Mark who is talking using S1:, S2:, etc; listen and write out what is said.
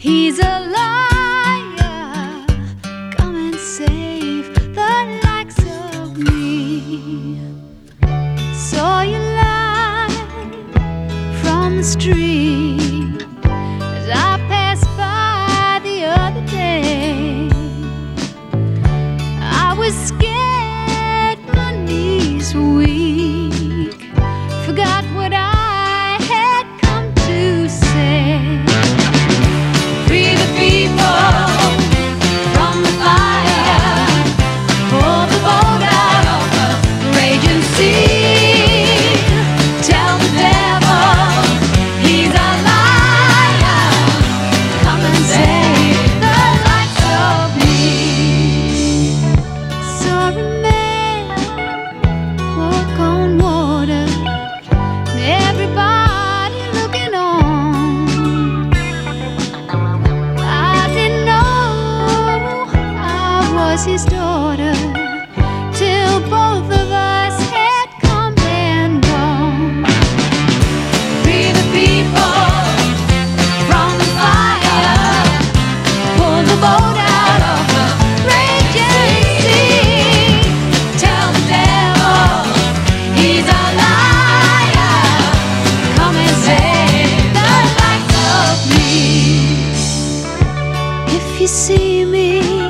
S1: He's a liar. Come and save the likes of me. Saw you light from the street as I passed by the other day. I was scared, my knees were weak, forgot what I had come to say. Free the people from the fire, pull the boat out of the raging sea. Tell the devil he's a liar. Come and save the likes of me. Saw a man walk on water, and everybody looking on. I didn't know I was his daughter till both of us had come and gone. Free the people from the fire, pull the boat out of the raging sea. Tell the devil he's a liar. Come and save the likes of me. If you see me